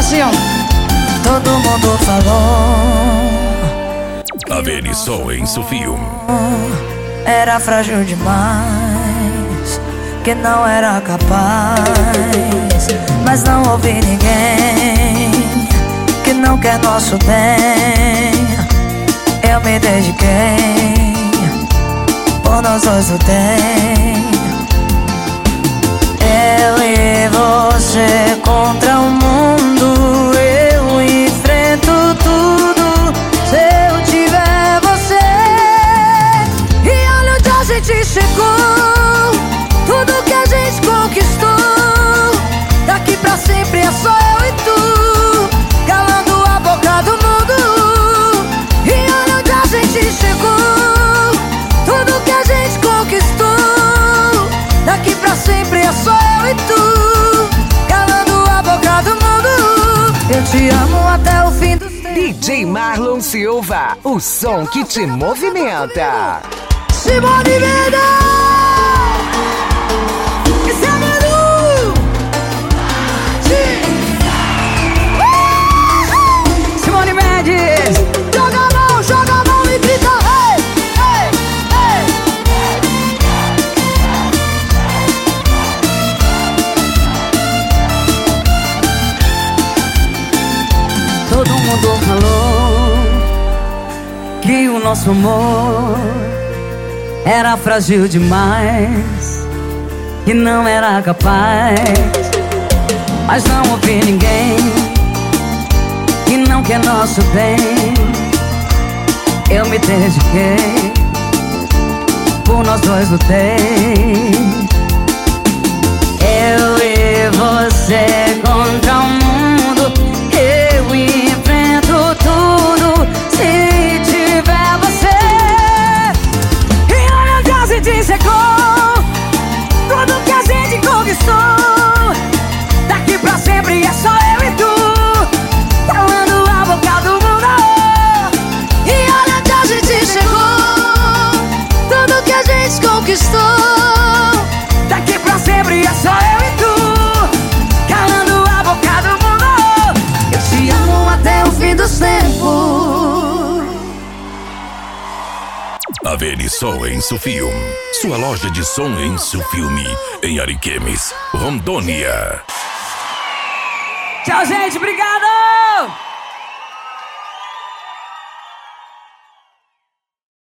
assim, ó. Todo mundo falou. A Venisson em Sufium. Era frágil demais, que não era capaz. Mas não ouvi ninguém que não quer nosso bem. Eu me dediquei, por nós dois lutei. Eu e você contra o mundo. Eu enfrento tudo se eu tiver você. E olha onde a gente chegou, tudo que a gente conquistou. Daqui pra sempre é só eu e tu, calando a boca do mundo. E olha onde a gente chegou, tudo que a gente conquistou. Daqui pra sempre é só eu e tu, calando a boca do mundo. Eu te amo até o fim dos tempos. DJ Marlon Silva, o som que te movimenta. Simone Mendes! Esse é Menu! Simone Mendes! Joga a mão e grita: hey, hey, hey. Todo mundo falou que o nosso amor era frágil demais, que não era capaz. Mas não ouvi ninguém que não quer nosso bem. Eu me dediquei, por nós dois lutei. Eu e você contra o mundo. Eu enfrento tudo se tiver você. E olha onde a gente chegou, tudo que a gente conquistou. Daqui pra sempre é só eu e tu, calando a boca do mundo. E olha onde a gente chegou, tudo que a gente conquistou. Daqui pra sempre é só eu e tu, calando a boca do mundo. Eu te amo até o fim dos tempos. A Venisson em Sufium. Sua loja de som em Sufilme, em Ariquemes, Rondônia. Tchau, gente. Obrigado!